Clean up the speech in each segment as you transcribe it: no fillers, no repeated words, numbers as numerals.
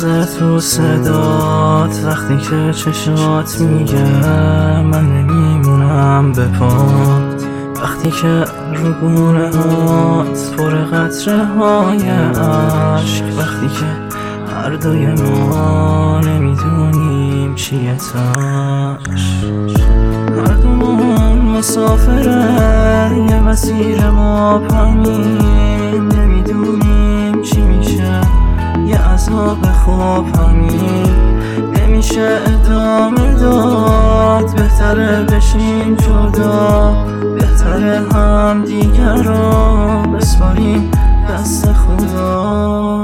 لرزه تو صدات وقتی که چشات میگه من نمیمونم به پات، وقتی که رو گونه هات پر قطره های عشق، وقتی که هر دوی ما نمیدونیم چیه تاش. هر دومون مسافره یه مسیر مبهمیم، نمیدونیم چی میشه یه عذاب خواب همین، نمیشه ادامه داد، بهتره بشیم جدا، بهتره هم دیگر رو بسپاریم دست خدا.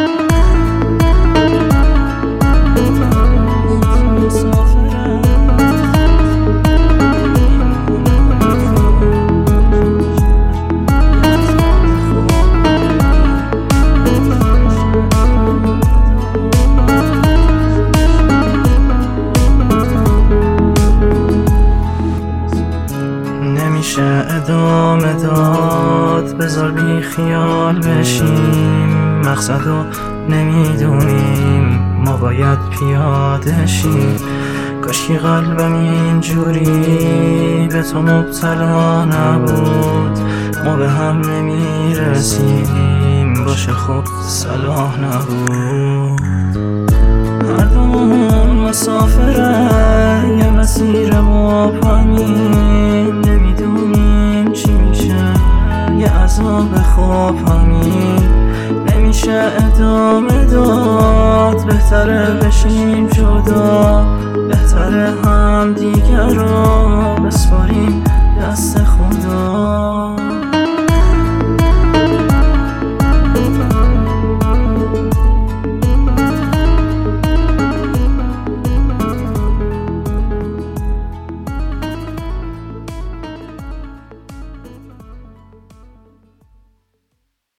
نمیشه ادامه داد، بذار بی خیال بشیم، مقصدو نمیدونیم ما باید پیاده شیم. کاشکی قلبم اینجوری به تو مبتلا نبود، ما به هم نمیرسیم، باشه خب صلاح نبود. هر دومون مسافره یه مسیر مبهمیم، نمیدونیم چی میشه یه عذاب خواب همین، نمیشه ادامه داد، بهتره بشیم جدا، بهتره هم دیگر رو بسپاریم دست